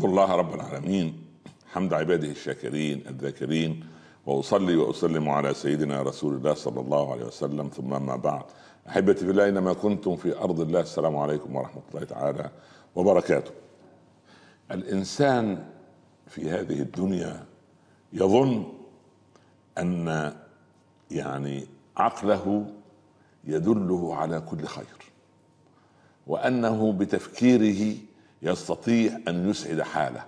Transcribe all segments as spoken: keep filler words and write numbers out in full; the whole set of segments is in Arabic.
الله رب العالمين حمد عباده الشاكرين الذاكرين، وأصلي وأسلم على سيدنا رسول الله صلى الله عليه وسلم، ثم ما بعد. أحبتي في الله، أينما كنتم في أرض الله، السلام عليكم ورحمة الله تعالى وبركاته. الإنسان في هذه الدنيا يظن أن يعني عقله يدله على كل خير، وأنه بتفكيره يستطيع أن يسعد حاله،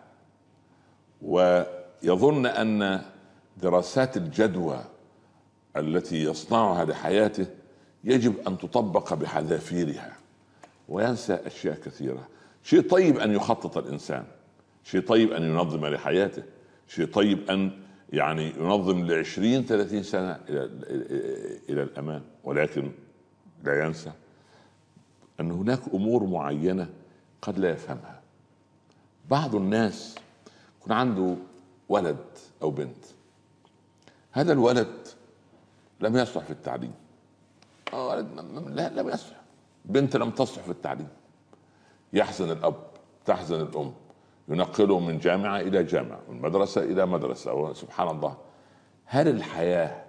ويظن أن دراسات الجدوى التي يصنعها لحياته يجب أن تطبق بحذافيرها، وينسى أشياء كثيرة. شيء طيب أن يخطط الإنسان، شيء طيب أن ينظم لحياته، شيء طيب أن يعني ينظم لعشرين ثلاثين سنة إلى, إلى الأمام، ولكن لا ينسى أن هناك أمور معينة قد لا يفهمها. بعض الناس يكون عنده ولد أو بنت، هذا الولد لم يصلح في التعليم، لا لم يصلح، بنت لم تصلح في التعليم، يحزن الأب تحزن الأم، ينقله من جامعة إلى جامعة، من مدرسة إلى مدرسة، سبحان الله. هل الحياة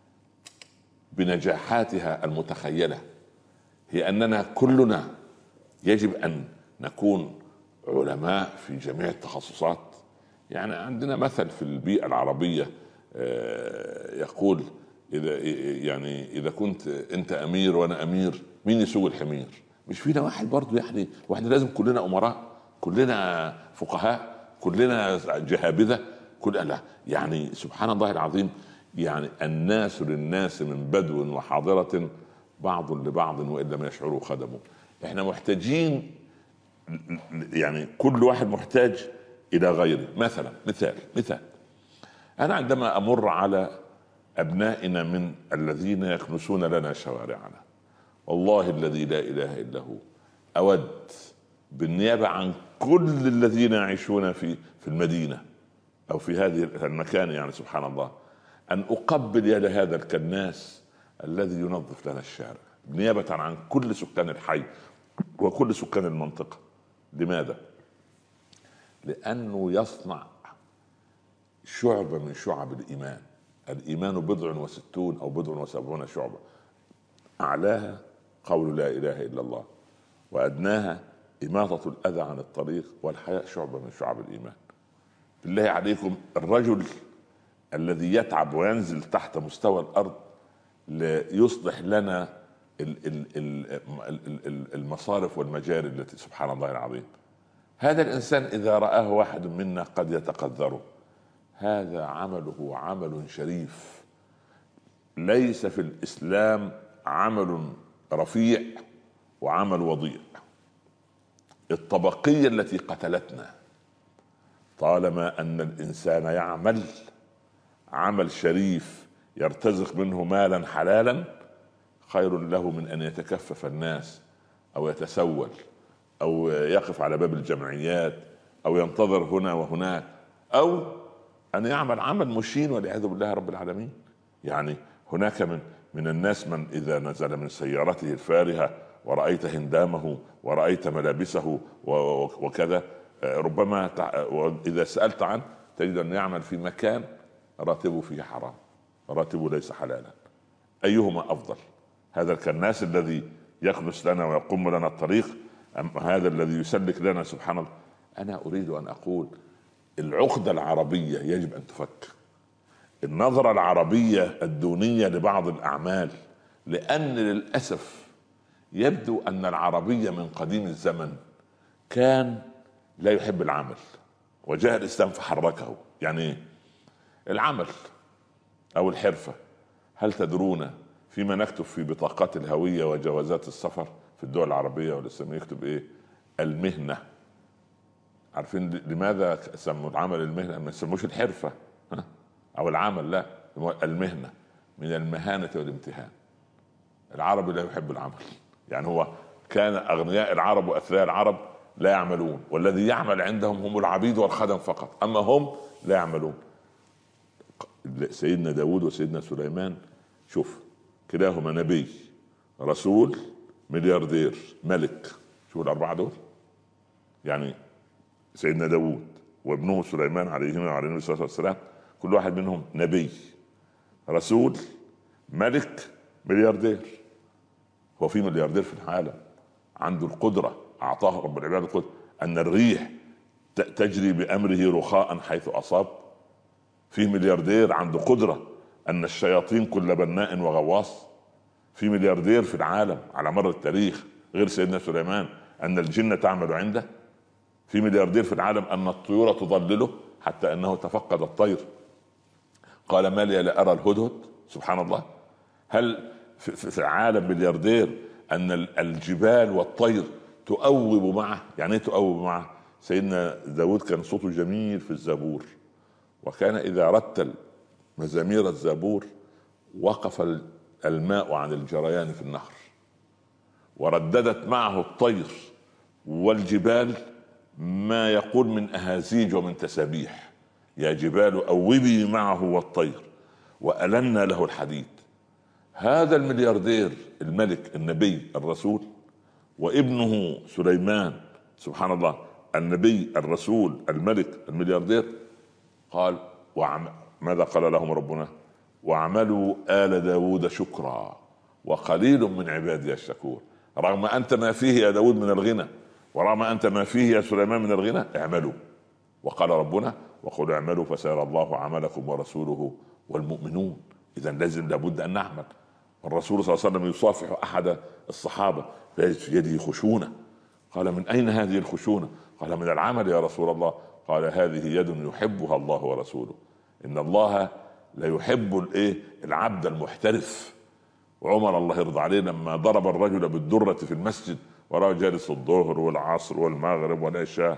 بنجاحاتها المتخيلة هي أننا كلنا يجب أن نكون علماء في جميع التخصصات؟ يعني عندنا مثل في البيئة العربية يقول إذا يعني إذا كنت أنت أمير وأنا أمير، مين يسوق الحمير؟ مش فينا واحد برضو، يعني واحد لازم كلنا أمراء، كلنا فقهاء، كلنا جهابذة، كل لا يعني سبحان الله العظيم. يعني الناس للناس من بدو وحاضرة بعض لبعض وإن لم يشعروا خدموا. احنا محتاجين، يعني كل واحد محتاج إلى غيره. مثلا مثال مثال أنا عندما أمر على أبنائنا من الذين يكنسون لنا شوارعنا، والله الذي لا إله إلا هو أود بالنيابة عن كل الذين يعيشون في في المدينة أو في هذه المكان، يعني سبحان الله، أن أقبل يد هذا الكناس الذي ينظف لنا الشارع نيابة عن كل سكان الحي وكل سكان المنطقة. لماذا؟ لأنه يصنع شعبة من شعب الإيمان. الإيمان بضع وستون أو بضع وسبعون شعبة، أعلاها قول لا إله إلا الله، وأدناها إماطة الأذى عن الطريق، والحياء شعبة من شعب الإيمان. بالله عليكم، الرجل الذي يتعب وينزل تحت مستوى الأرض ليصلح لنا المصارف والمجاري التي سبحان الله العظيم، هذا الإنسان إذا رآه واحد منا قد يتقدره، هذا عمله عمل شريف. ليس في الإسلام عمل رفيع وعمل وضيع. الطبقية التي قتلتنا، طالما أن الإنسان يعمل عمل شريف يرتزق منه مالا حلالا، خير له من أن يتكفف الناس أو يتسول أو يقف على باب الجمعيات أو ينتظر هنا وهناك، أو أن يعمل عمل مشين والعياذ بالله رب العالمين. يعني هناك من من الناس من إذا نزل من سيارته الفارهة ورأيت هندامه ورأيت ملابسه وكذا، ربما إذا سألت عنه تجد أن يعمل في مكان راتبه فيه حرام، راتبه ليس حلالا. أيهما أفضل؟ هذا الكناس الذي يخلص لنا ويقوم لنا الطريق، أم هذا الذي يسلك لنا سبحان الله؟ أنا أريد أن أقول العقدة العربية يجب أن تفك، النظرة العربية الدونية لبعض الأعمال، لأن للأسف يبدو أن العربية من قديم الزمن كان لا يحب العمل، وجاء الإسلام فحركه. يعني العمل أو الحرفة، هل تدرون فيما نكتب في بطاقات الهوية وجوازات السفر في الدول العربية والإسلامية يكتب إيه؟ المهنة. عارفين لماذا سموا العمل المهنة؟ ما يسموش الحرفة أو العمل، لا، المهنة من المهانة والامتهان. العربي لا يحب العمل، يعني هو كان أغنياء العرب وأثرياء العرب لا يعملون، والذي يعمل عندهم هم العبيد والخدم فقط، أما هم لا يعملون. سيدنا داود وسيدنا سليمان، شوف كلاهما نبي رسول ملياردير ملك، شو الأربعة دول؟ يعني سيدنا داود وابنه سليمان عليهما وعلى الصلاة والسلام، كل واحد منهم نبي، رسول، ملك، ملياردير. هو في ملياردير في العالم عنده القدرة، أعطاه رب العباد القدرة أن الريح تجري بأمره رخاء حيث أصاب؟ في ملياردير عنده قدرة أن الشياطين كل بناء وغواص؟ في ملياردير في العالم على مر التاريخ غير سيدنا سليمان أن الجنة تعمل عنده؟ في ملياردير في العالم أن الطيور تظلله حتى أنه تفقد الطير قال ما لي لا أرى الهدهد؟ سبحان الله. هل في العالم ملياردير أن الجبال والطير تؤوب معه؟ يعني ايه تؤوب معه؟ سيدنا داود كان صوته جميل في الزبور، وكان إذا رتل مزامير الزبور وقف الماء عن الجريان في النهر، ورددت معه الطير والجبال ما يقول من أهازيج ومن تسابيح، يا جبال أوبي معه والطير وألنا له الحديد. هذا الملياردير الملك النبي الرسول، وابنه سليمان سبحان الله النبي الرسول الملك الملياردير، قال وعم... ماذا قال لهم ربنا؟ واعملوا آل داود شكرا وقليل من عبادي الشكور. رغم أنت ما فيه يا داود من الغنى، ورغم أنت ما فيه يا سليمان من الغنى، اعملوا. وقال ربنا وقل اعملوا فسيرى الله عملكم ورسوله والمؤمنون. إذا لازم لابد أن نعمل. الرسول صلى الله عليه وسلم يصافح أحد الصحابة في يده خشونة، قال من أين هذه الخشونة؟ قال من العمل يا رسول الله. قال هذه يد يحبها الله ورسوله. إن الله لا يحب الايه العبد المحترف. وعمر الله يرضى عليه لما ضرب الرجل بالدرة في المسجد وراه جالس الظهر والعصر والمغرب والعشاء،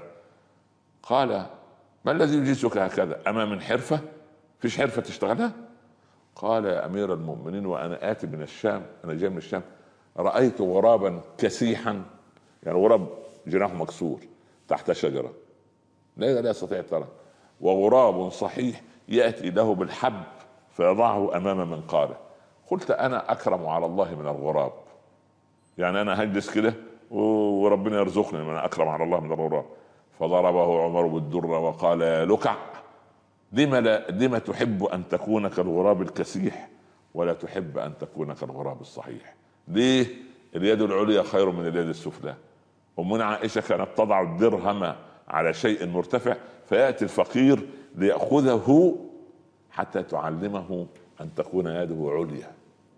قال ما الذي يجلسك هكذا؟ أما من حرفة؟ فيش حرفة تشتغلها؟ قال يا أمير المؤمنين وأنا آتي من الشام، أنا جاي من الشام، رأيت غرابا كسيحا، يعني غراب جناحه مكسور تحت شجرة لا لا يستطيع ترى، وغراب صحيح يأتي له بالحب فيضعه أمام منقاره. قلت أنا أكرم على الله من الغراب، يعني أنا هجلس كده وربنا يرزقني، أنا أكرم على الله من الغراب. فضربه عمر بالدرة وقال يا لكع لما, لا لما تحب أن تكون كالغراب الكسيح ولا تحب أن تكون كالغراب الصحيح؟ ليه؟ اليد العليا خير من اليد السفلى. أمنا عائشة كانت تضع الدرهم على شيء مرتفع فيأتي الفقير ليأخذه حتى تعلمه أن تكون يده عليا.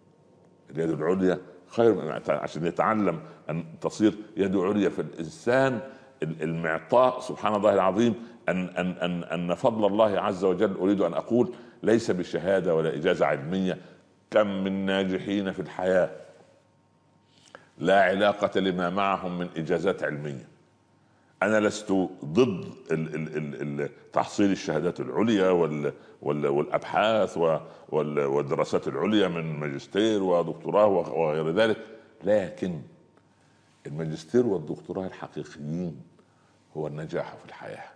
اليد العليا خير من عشان يتعلم أن تصير يده عليا. في الإنسان المعطاء سبحان الله العظيم أن, أن, أن, أن فضل الله عز وجل أريد أن أقول ليس بشهادة ولا إجازة علمية. كم من ناجحين في الحياة لا علاقة لما معهم من إجازات علمية. أنا لست ضد ال ال ال تحصيل الشهادات العليا وال وال والأبحاث وال والدراسات العليا من ماجستير ودكتوراه وغير ذلك، لكن الماجستير والدكتوراه الحقيقيين هو النجاح في الحياة.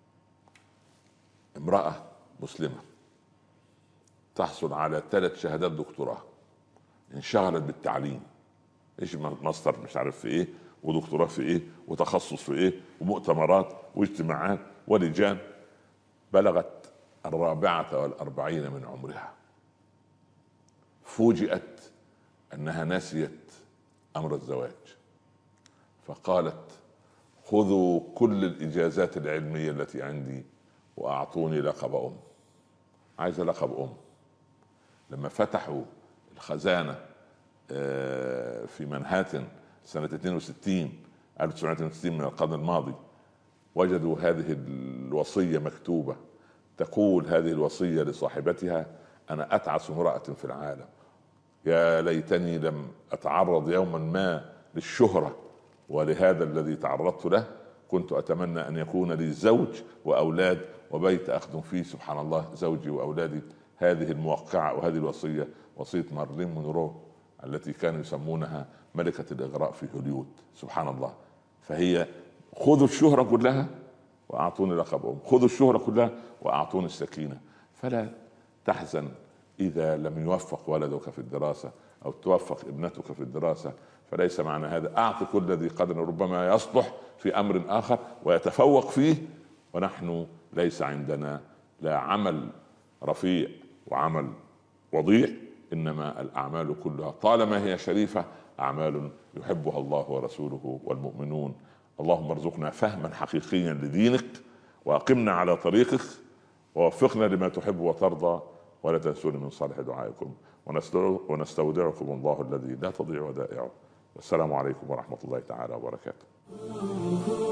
امرأة مسلمة تحصل على ثلاث شهادات دكتوراه، انشغلت بالتعليم، ايش ماستر مش عارف في ايه ودكتوراه في ايه وتخصص في ايه ومؤتمرات واجتماعات ولجان، بلغت الرابعة والأربعين من عمرها فوجئت أنها نسيت أمر الزواج، فقالت خذوا كل الإجازات العلمية التي عندي وأعطوني لقب أم. عايزة لقب أم. لما فتحوا الخزانة في منهاتن سنة اثنين وستين ألف وتسعمائة واثنين وستين من القرن الماضي وجدوا هذه الوصية مكتوبة تقول هذه الوصية لصاحبتها أنا أتعس امرأة في العالم، يا ليتني لم أتعرض يوما ما للشهرة ولهذا الذي تعرضت له، كنت أتمنى أن يكون لي زوج وأولاد وبيت أخدم فيه سبحان الله زوجي وأولادي. هذه الموقعة وهذه الوصية وصية مارلين مونرو التي كانوا يسمونها ملكة الإغراء في هوليوود سبحان الله. فهي خذوا الشهرة كلها وأعطوني لقب أم، خذوا الشهرة كلها وأعطوني السكينة. فلا تحزن إذا لم يوفق ولدك في الدراسة أو توفق ابنتك في الدراسة، فليس معنى هذا أعطي كل ذي قدر ربما يصلح في أمر آخر ويتفوق فيه، ونحن ليس عندنا لا عمل رفيع وعمل وضيع، إنما الأعمال كلها طالما هي شريفة أعمال يحبها الله ورسوله والمؤمنون. اللهم ارزقنا فهما حقيقيا لدينك، وأقمنا على طريقك، ووفقنا لما تحب وترضى، ولا تنسوني من صالح دعائكم، ونستودعكم الله الذي لا تضيع ودائعه. والسلام عليكم ورحمة الله تعالى وبركاته.